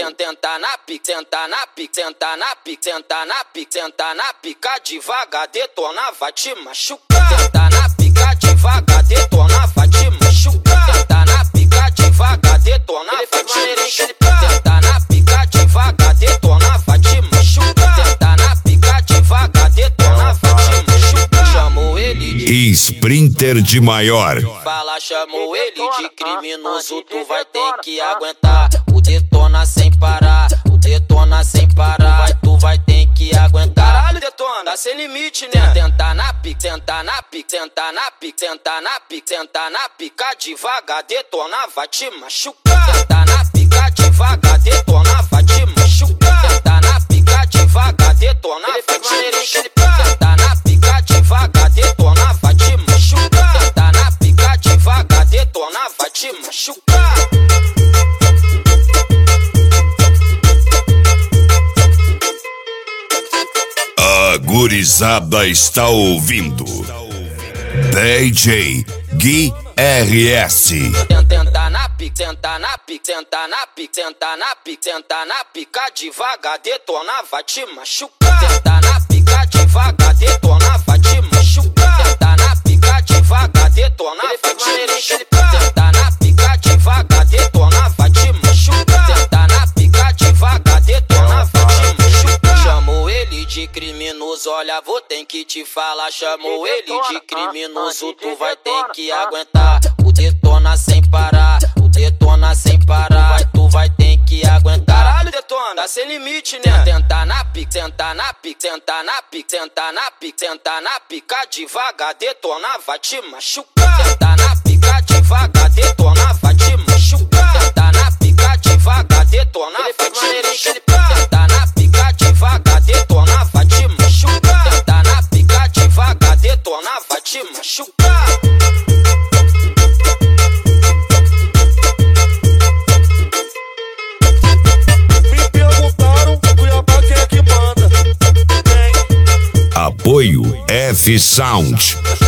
Tenta na pica, senta na pica, senta na pica, senta na pica, senta na pica devagar, detona, vai te machucar. Tenta na pica devagar, detona, vai te machucar. Tenta na pica devagar, detona, vai te machucar. Tenta na pica devagar, detona, vai te machucar. Tenta na pica devagar, detona, vai te machucar. Chamou ele de Sprinter de maior. fala, chamou ele de criminoso, tu vai ter que aguentar. O detona sem parar, o detona sem parar. Tu vai ter que aguentar. Caralho, detona, tá sem limite, né? Tenta na pica, senta na pica, senta na pica, senta na pica, senta na pica devagar, detona, vai te machucar. Tenta na pica devagar, detona, vai te machucar. Tenta na pica devagar, detona, vai te machucar. Tenta na pica devagar, detona, vai te machucar. Tenta na pica devagar, detona, vai te machucar. A gurizada está ouvindo DJ Gui RS. Tenta na pica, senta na pica, senta na pica, senta na pica, senta na pica devagar, detona, vai te machucar. Tenta na pica devagar, detona, vai te machucar. Tenta na pica devagar, detona, vai te machucar. Tenta na pica devagar, detona, vai te machucar. Tenta na pica devagar, detona, vai te machucar. Chamou ele de criminoso, olha, vou ter que te falar. Chamou ele de criminoso, tu vai ter que aguentar. O detona sem parar, o detona sem parar. Tu vai ter que aguentar. Caralho, detona, tá sem limite, né? Tenta na pica, senta na pica, senta na pica, senta na pica, senta na pica devagar, detona, vai te machucar. Tenta na pica devagar, detona, vai te machucar. Tenta na pica devagar, detona, vai te machucar. Tenta na pica devagar, detona, vai te machucar. Tenta na pica devagar, detona, vai te machucar. Me perguntaram, Cuiabá quem é que manda? Apoio F Sound.